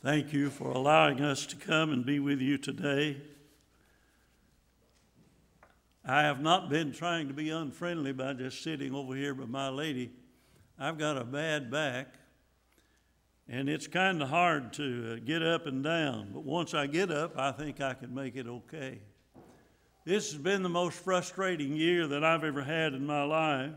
Thank you for allowing us to come and be with you today. I have not been trying to be unfriendly by just sitting over here with my lady. I've got a bad back, and it's kind of hard to get up and down. But once I get up, I think I can make it okay. This has been the most frustrating year that I've ever had in my life.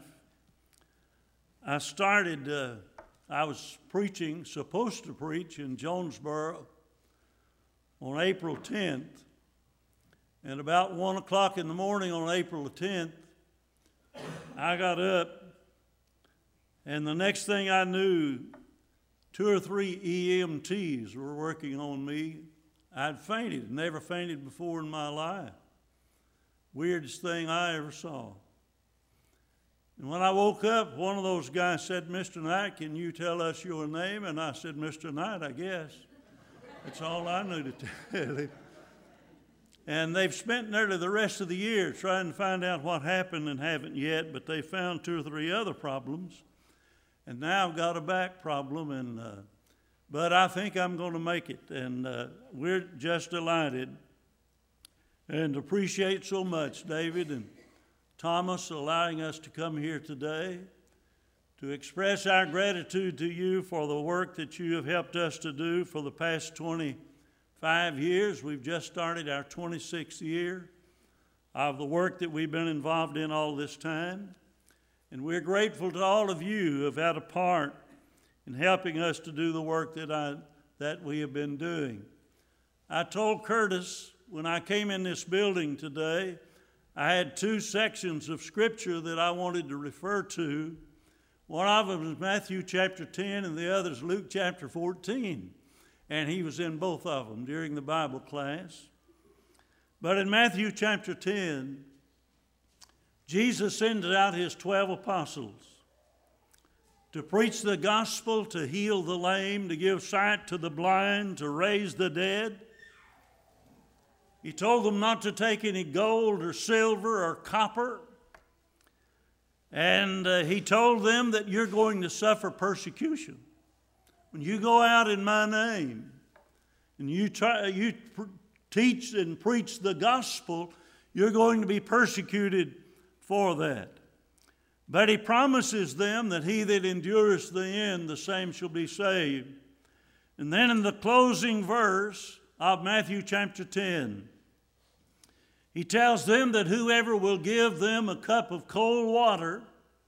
I was supposed to preach in Jonesboro on April 10th. And about 1 o'clock in the morning on April the 10th, I got up, and the next thing I knew, 2 or 3 EMTs were working on me. I'd fainted, never fainted before in my life. Weirdest thing I ever saw. And when I woke up, one of those guys said, "Mr. Knight, can you tell us your name?" And I said, "Mr. Knight, I guess." That's all I knew to tell him. And they've spent nearly the rest of the year trying to find out what happened and haven't yet, but they found 2 or 3 other problems. And now I've got a back problem, but I think I'm going to make it. And we're just delighted and appreciate so much David and Thomas allowing us to come here today to express our gratitude to you for the work that you have helped us to do for the past 25 years. We've just started our 26th year of the work that we've been involved in all this time. And we're grateful to all of you who have had a part in helping us to do the work that we have been doing. I told Curtis when I came in this building today, I had 2 sections of Scripture that I wanted to refer to. One of them is Matthew chapter 10, and the other is Luke chapter 14. And he was in both of them during the Bible class. But in Matthew chapter 10, Jesus sends out his 12 apostles to preach the gospel, to heal the lame, to give sight to the blind, to raise the dead. He told them not to take any gold or silver or copper. And he told them that you're going to suffer persecution. When you go out in my name and you teach and preach the gospel, you're going to be persecuted for that. But he promises them that he that endures to the end, the same shall be saved. And then in the closing verse of Matthew chapter 10, he tells them that whoever will give them a cup of cold water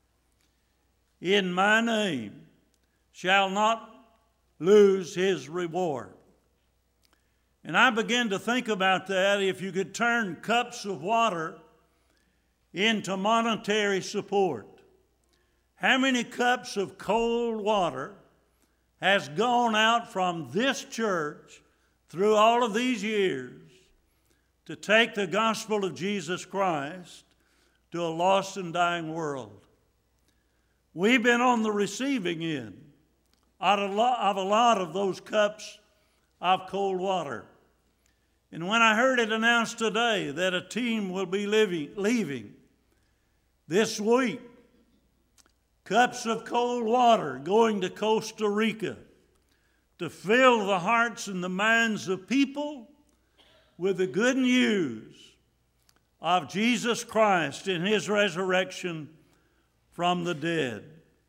in my name shall not lose his reward. And I began to think about that. If you could turn cups of water into monetary support, how many cups of cold water has gone out from this church through all of these years to take the gospel of Jesus Christ to a lost and dying world? We've been on the receiving end of a lot of those cups of cold water. And when I heard it announced today that a team will be leaving this week, cups of cold water going to Costa Rica to fill the hearts and the minds of people with the good news of Jesus Christ and his resurrection from the dead.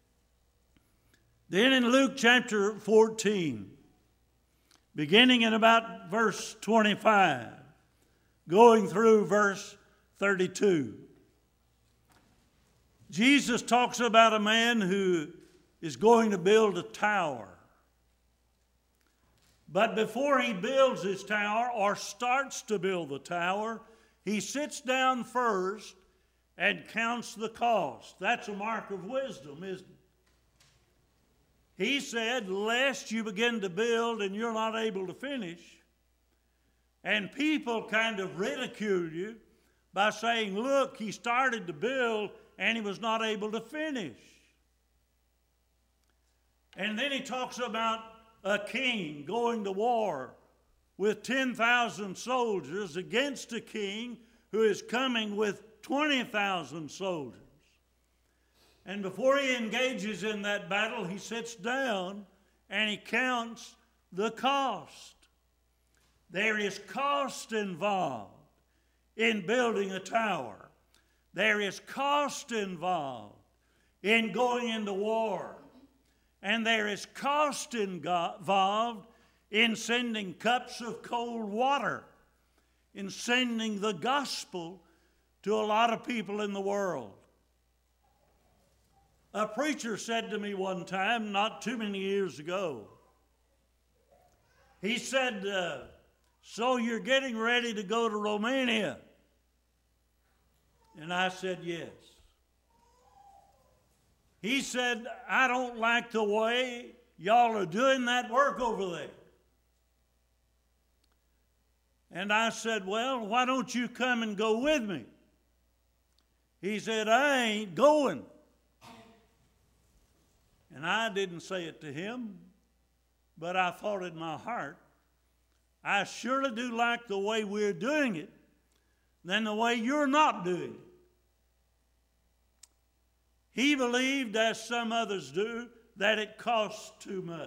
Then in Luke chapter 14, beginning in about verse 25, going through verse 32, Jesus talks about a man who is going to build a tower. But before he builds his tower or starts to build the tower, he sits down first and counts the cost. That's a mark of wisdom, isn't it? He said, lest you begin to build and you're not able to finish, and people kind of ridicule you by saying, look, he started to build and he was not able to finish. And then he talks about a king going to war with 10,000 soldiers against a king who is coming with 20,000 soldiers. And before he engages in that battle, he sits down and he counts the cost. There is cost involved in building a tower. There is cost involved in going into war. And there is cost involved in sending cups of cold water, in sending the gospel to a lot of people in the world. A preacher said to me one time, not too many years ago, he said, so you're getting ready to go to Romania? And I said, yes. He said, I don't like the way y'all are doing that work over there. And I said, well, why don't you come and go with me? He said, I ain't going. And I didn't say it to him, but I thought in my heart, I surely do like the way we're doing it than the way you're not doing it. He believed, as some others do, that it costs too much.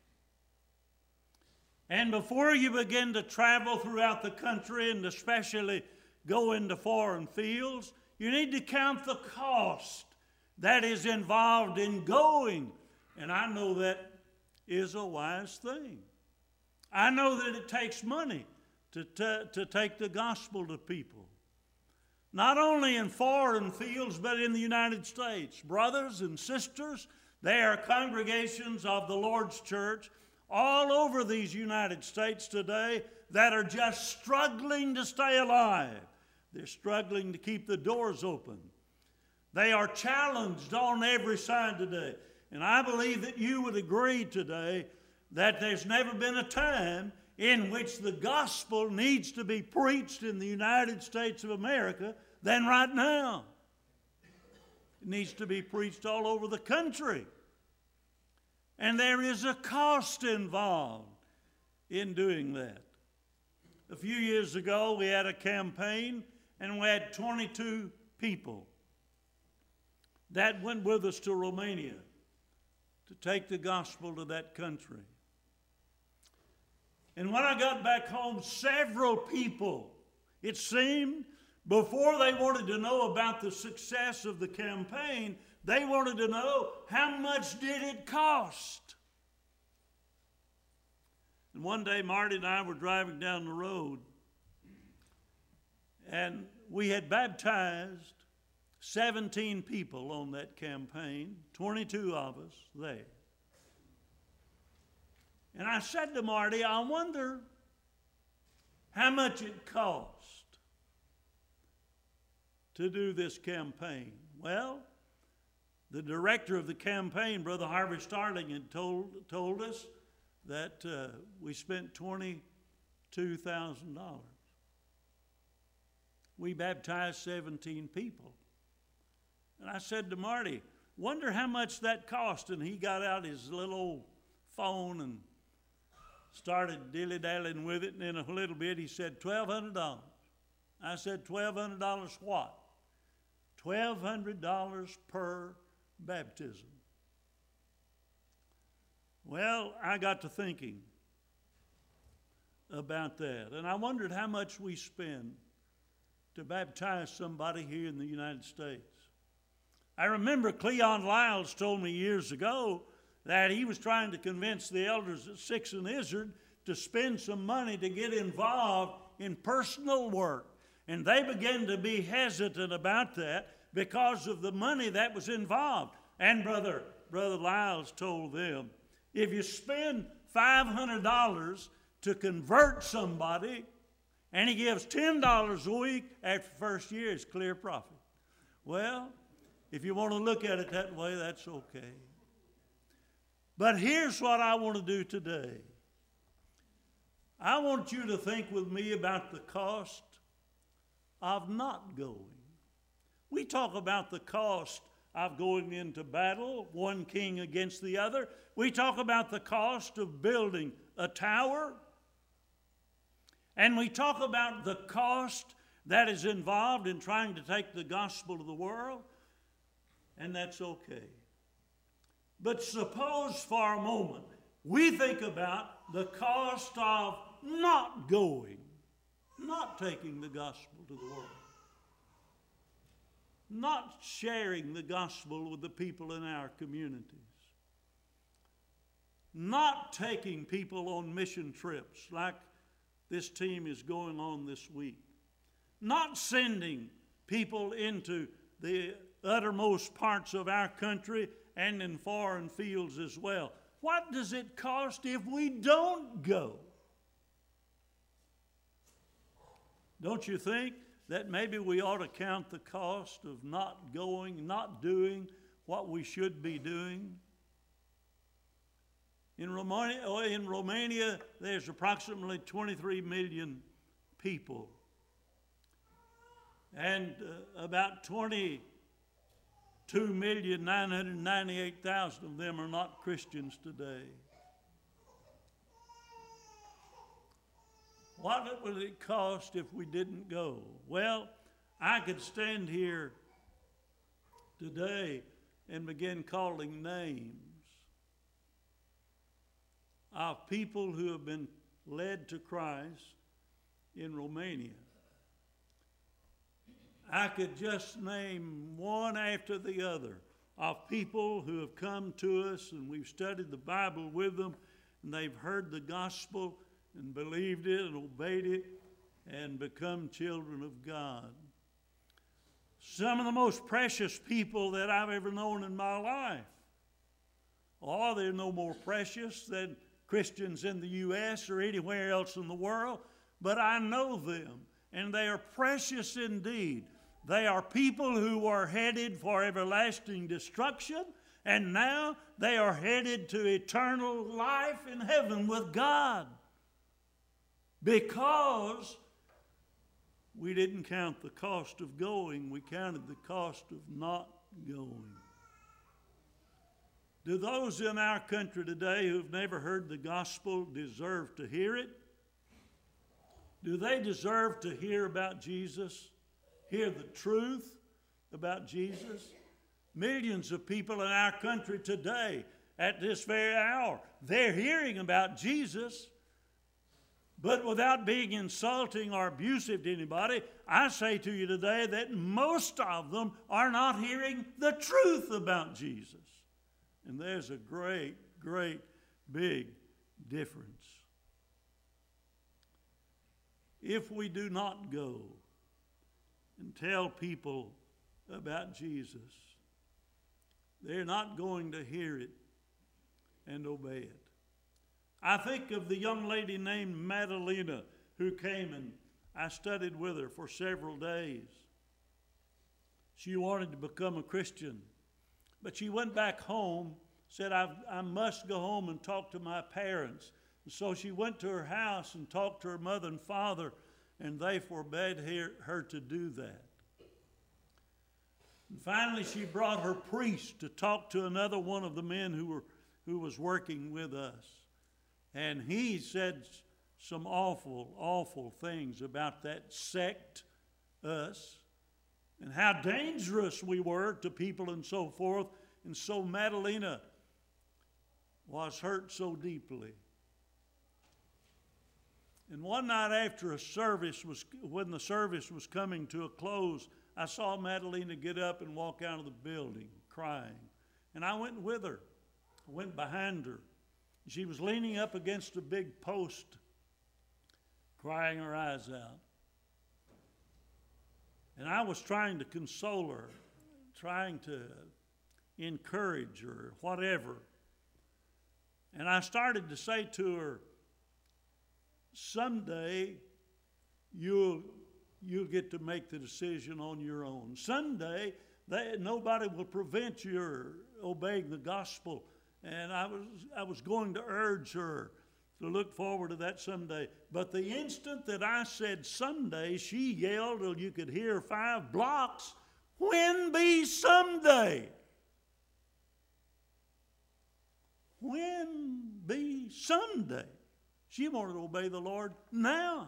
And before you begin to travel throughout the country and especially go into foreign fields, you need to count the cost that is involved in going. And I know that is a wise thing. I know that it takes money to take the gospel to people. Not only in foreign fields, but in the United States. Brothers and sisters, there are congregations of the Lord's church all over these United States today that are just struggling to stay alive. They're struggling to keep the doors open. They are challenged on every side today. And I believe that you would agree today that there's never been a time in which the gospel needs to be preached in the United States of America than right now. It needs to be preached all over the country. And there is a cost involved in doing that. A few years ago, we had a campaign, and we had 22 people that went with us to Romania to take the gospel to that country. And when I got back home, several people, it seemed, before they wanted to know about the success of the campaign, they wanted to know how much did it cost. And one day, Marty and I were driving down the road, and we had baptized 17 people on that campaign, 22 of us there. And I said to Marty, I wonder how much it cost to do this campaign. Well, the director of the campaign, Brother Harvey Starling, had told us that we spent $22,000. We baptized 17 people. And I said to Marty, wonder how much that cost. And he got out his little old phone and started dilly-dallying with it. And in a little bit, he said, $1,200. I said, $1,200 what? $1,200 per baptism. Well, I got to thinking about that. And I wondered how much we spend to baptize somebody here in the United States. I remember Cleon Lyles told me years ago that he was trying to convince the elders at Sixth and Izard to spend some money to get involved in personal work. And they began to be hesitant about that because of the money that was involved. And Brother Lyles told them, if you spend $500 to convert somebody and he gives $10 a week after the first year, it's clear profit. Well, if you want to look at it that way, that's okay. But here's what I want to do today. I want you to think with me about the cost of not going. We talk about the cost of going into battle, one king against the other. We talk about the cost of building a tower. And we talk about the cost that is involved in trying to take the gospel to the world. And that's okay. But suppose for a moment we think about the cost of not going, not taking the gospel to the world, not sharing the gospel with the people in our communities, not taking people on mission trips like this team is going on this week, not sending people into the uttermost parts of our country and in foreign fields as well. What does it cost if we don't go? Don't you think that maybe we ought to count the cost of not going, not doing what we should be doing? In Romania, there's approximately 23 million people. And about 22,998,000 of them are not Christians today. What would it cost if we didn't go? Well, I could stand here today and begin calling names of people who have been led to Christ in Romania. I could just name one after the other of people who have come to us and we've studied the Bible with them and they've heard the gospel and believed it and obeyed it and become children of God. Some of the most precious people that I've ever known in my life. Oh, they're no more precious than Christians in the U.S. or anywhere else in the world, but I know them, and they are precious indeed. They are people who are headed for everlasting destruction, and now they are headed to eternal life in heaven with God. Because we didn't count the cost of going, we counted the cost of not going. Do those in our country today who've never heard the gospel deserve to hear it? Do they deserve to hear about Jesus? Hear the truth about Jesus? Millions of people in our country today, at this very hour, they're hearing about Jesus. But without being insulting or abusive to anybody, I say to you today that most of them are not hearing the truth about Jesus. And there's a great, great, big difference. If we do not go and tell people about Jesus, they're not going to hear it and obey it. I think of the young lady named Madalena who came and I studied with her for several days. She wanted to become a Christian, but she went back home, said, I must go home and talk to my parents. And so she went to her house and talked to her mother and father, and they forbade her to do that. And finally, she brought her priest to talk to another one of the men who was working with us. And he said some awful, awful things about that sect, us, and how dangerous we were to people and so forth. And so Madalena was hurt so deeply. And one night after when the service was coming to a close, I saw Madalena get up and walk out of the building crying. And I went with her. I went behind her. She was leaning up against a big post, crying her eyes out. And I was trying to console her, trying to encourage her, whatever. And I started to say to her, someday you'll get to make the decision on your own. Someday nobody will prevent your obeying the gospel. And I was going to urge her to look forward to that someday. But the instant that I said someday, she yelled till you could hear 5 blocks, when be someday? When be someday? She wanted to obey the Lord now.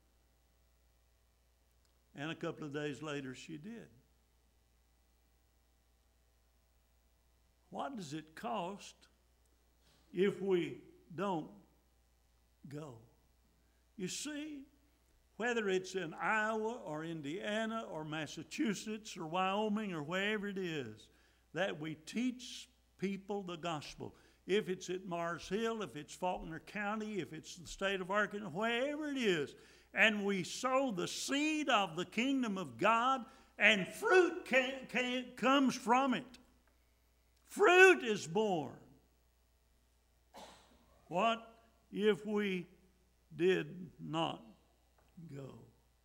And a couple of days later, she did. What does it cost if we don't go. You see, whether it's in Iowa or Indiana or Massachusetts or Wyoming or wherever it is, that we teach people the gospel. If it's at Mars Hill, if it's Faulkner County, if it's the state of Arkansas, wherever it is, and we sow the seed of the kingdom of God, and fruit comes from it. Fruit is born. What if we did not go?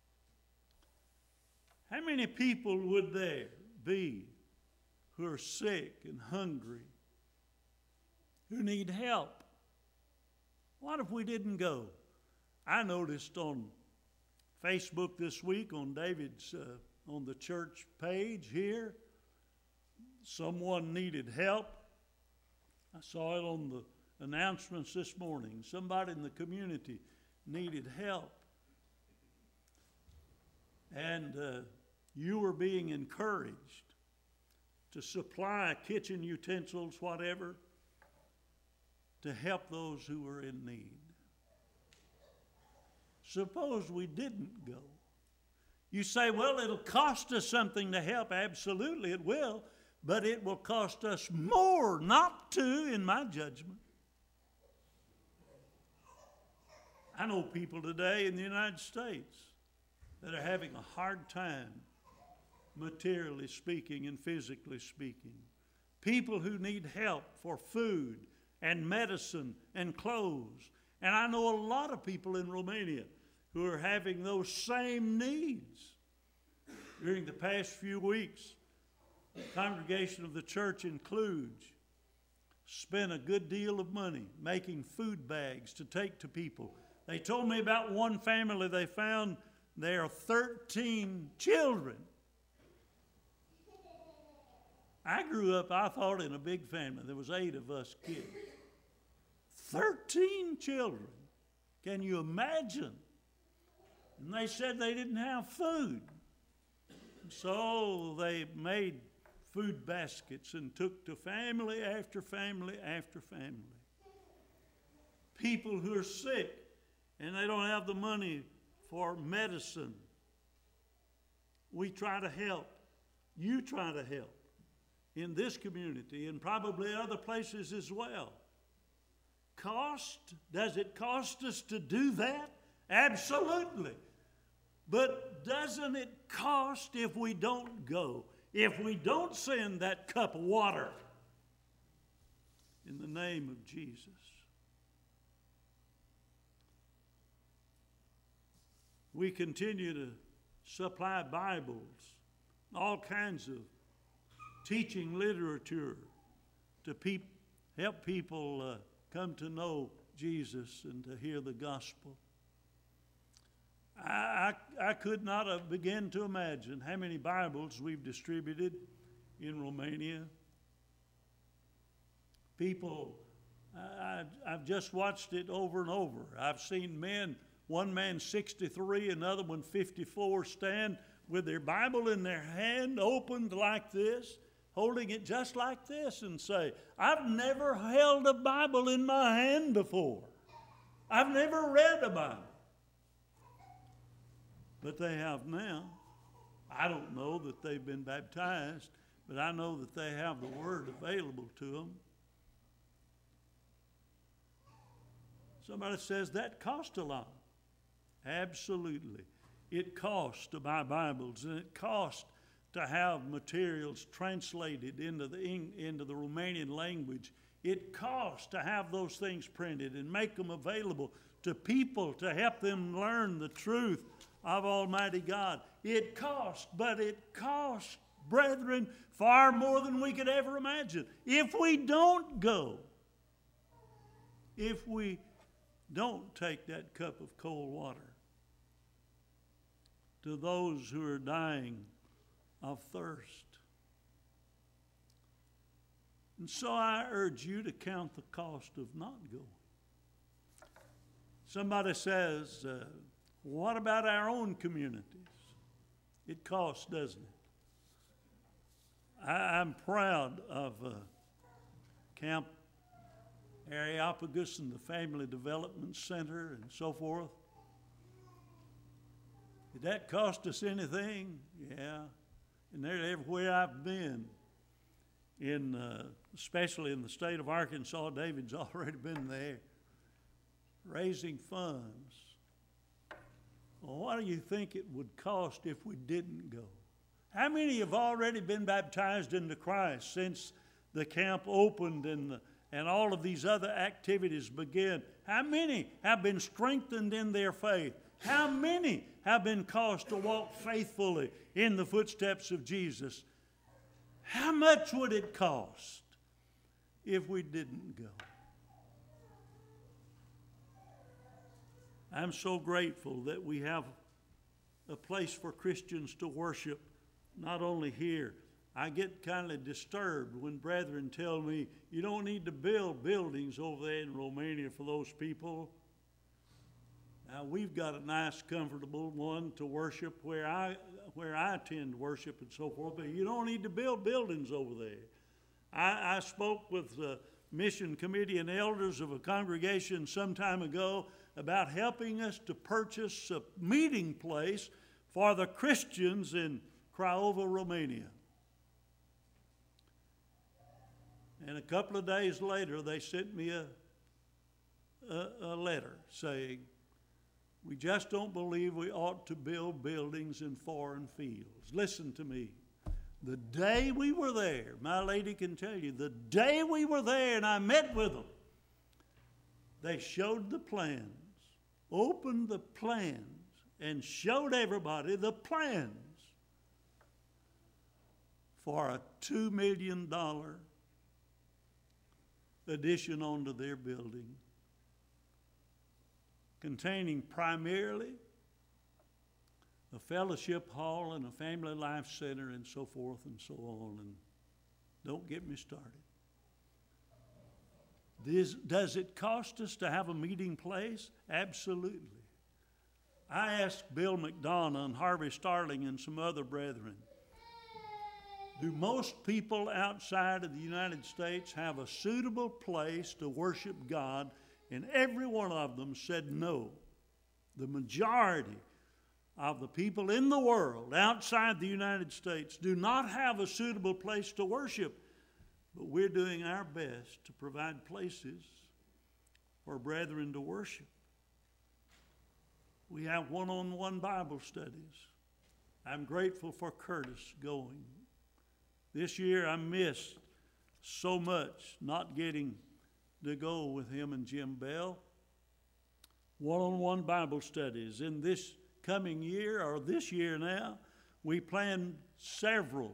How many people would there be who are sick and hungry, who need help? What if we didn't go? I noticed on Facebook this week, on David's, on the church page here, someone needed help. I saw it on the announcements this morning. Somebody in the community needed help. And you were being encouraged to supply kitchen utensils, whatever, to help those who were in need. Suppose we didn't go. You say, well, it'll cost us something to help. Absolutely it will, but it will cost us more not to, in my judgment. I know people today in the United States that are having a hard time, materially speaking and physically speaking. People who need help for food and medicine and clothes. And I know a lot of people in Romania who are having those same needs. During the past few weeks, the congregation of the church in Cluj spent a good deal of money making food bags to take to people. They told me about one family they found. There are 13 children. I grew up, I thought, in a big family. There was 8 of us kids. 13 children. Can you imagine? And they said they didn't have food. So they made food baskets and took to family after family after family. People who are sick and they don't have the money for medicine. We try to help. You try to help in this community and probably other places as well. Cost? Does it cost us to do that? Absolutely. But doesn't it cost if we don't go? If we don't send that cup of water in the name of Jesus? We continue to supply Bibles, all kinds of teaching literature to help people come to know Jesus and to hear the gospel. I could not have begun to imagine how many Bibles we've distributed in Romania. People, I've just watched it over and over. I've seen men, one man 63, another one 54, stand with their Bible in their hand, opened like this, holding it just like this, and say, I've never held a Bible in my hand before. I've never read a Bible. But they have now. I don't know that they've been baptized, but I know that they have the Word available to them. Somebody says that cost a lot. Absolutely. It costs to buy Bibles, and it costs to have materials translated into the Romanian language. It costs to have those things printed and make them available to people to help them learn the truth of Almighty God. It costs, but it costs, brethren, far more than we could ever imagine. If we don't go, if we don't take that cup of cold water to those who are dying of thirst. And so I urge you to count the cost of not going. Somebody says, what about our own communities? It costs, doesn't it? I'm proud of Camp Areopagus and the Family Development Center and so forth. Did that cost us anything? Yeah. And everywhere I've been, especially in the state of Arkansas, David's already been there, raising funds. Well, what do you think it would cost if we didn't go? How many have already been baptized into Christ since the camp opened and all of these other activities began? How many have been strengthened in their faith? How many have been caused to walk faithfully in the footsteps of Jesus? How much would it cost if we didn't go? I'm so grateful that we have a place for Christians to worship, not only here. I get kind of disturbed when brethren tell me, you don't need to build buildings over there in Romania for those people. Now, we've got a nice, comfortable one to worship where I tend to worship and so forth, but you don't need to build buildings over there. I spoke with the mission committee and elders of a congregation some time ago about helping us to purchase a meeting place for the Christians in Craiova, Romania. And a couple of days later, they sent me a letter saying, we just don't believe we ought to build buildings in foreign fields. Listen to me. The day we were there, my lady can tell you, the day we were there and I met with them, they showed the plans, opened the plans, and showed everybody the plans for a $2 million addition onto their building, containing primarily a fellowship hall and a family life center and so forth and so on. And don't get me started. Does it cost us to have a meeting place? Absolutely. I asked Bill McDonough and Harvey Starling and some other brethren, do most people outside of the United States have a suitable place to worship God? And every one of them said no. The majority of the people in the world outside the United States do not have a suitable place to worship. But we're doing our best to provide places for brethren to worship. We have one-on-one Bible studies. I'm grateful for Curtis going. This year I missed so much not getting to go with him and Jim Bell. One-on-one Bible studies. In this coming year, or this year now, we plan several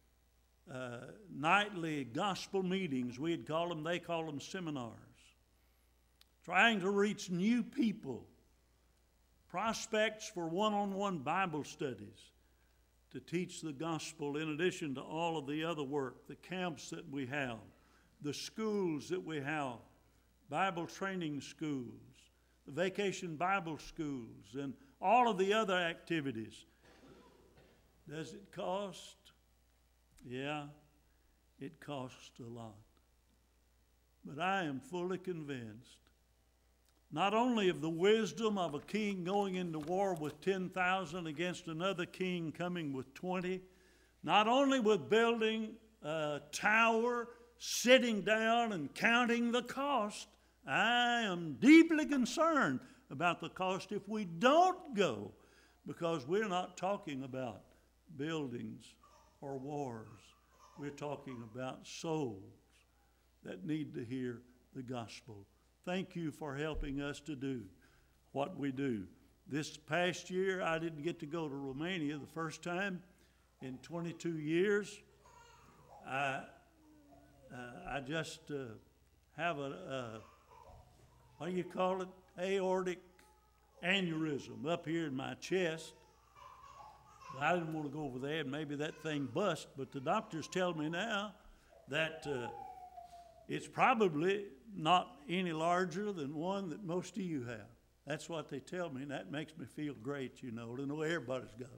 nightly gospel meetings. We'd call them, they call them seminars. Trying to reach new people. Prospects for one-on-one Bible studies to teach the gospel in addition to all of the other work, the camps that we have, the schools that we have, Bible training schools, the vacation Bible schools, and all of the other activities. Does it cost? Yeah, it costs a lot. But I am fully convinced, not only of the wisdom of a king going into war with 10,000 against another king coming with 20, not only with building a tower, sitting down and counting the cost. I am deeply concerned about the cost if we don't go, because we're not talking about buildings or wars. We're talking about souls that need to hear the gospel. Thank you for helping us to do what we do. This past year, I didn't get to go to Romania the first time in 22 years. I just have what do you call it? Aortic aneurysm up here in my chest. I didn't want to go over there and maybe that thing bust, but the doctors tell me now that it's probably not any larger than one that most of you have. That's what they tell me, and that makes me feel great, you know, to know everybody's got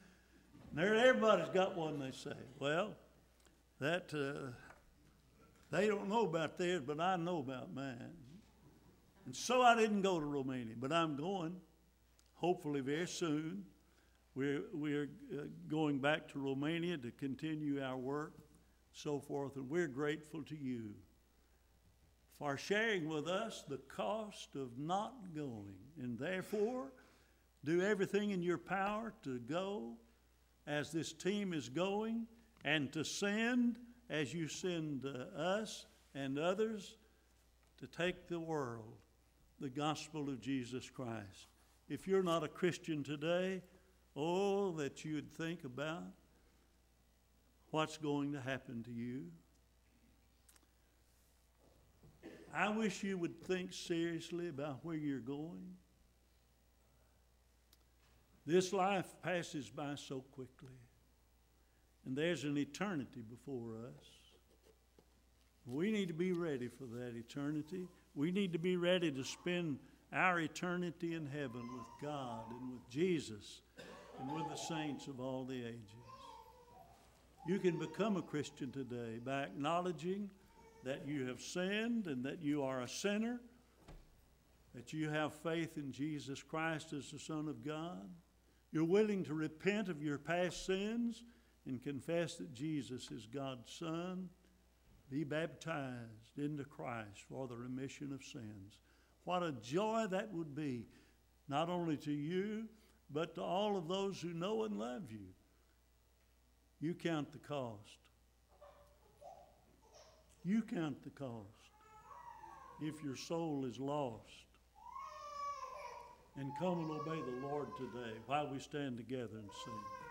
them. Everybody's got one, they say. Well, that They don't know about theirs, but I know about mine. And so I didn't go to Romania, but I'm going, hopefully very soon. We're going back to Romania to continue our work, so forth, and we're grateful to you for sharing with us the cost of not going. And therefore, do everything in your power to go as this team is going, and to send as you send us and others to take the world the gospel of Jesus Christ. If you're not a Christian today, oh, that you would think about what's going to happen to you. I wish you would think seriously about where you're going. This life passes by so quickly, and there's an eternity before us. We need to be ready for that eternity. We need to be ready to spend our eternity in heaven with God and with Jesus and with the saints of all the ages. You can become a Christian today by acknowledging that you have sinned and that you are a sinner, that you have faith in Jesus Christ as the Son of God. You're willing to repent of your past sins and confess that Jesus is God's Son. Be baptized into Christ for the remission of sins. What a joy that would be, not only to you, but to all of those who know and love you. You count the cost. You count the cost if your soul is lost. And come and obey the Lord today while we stand together and sing.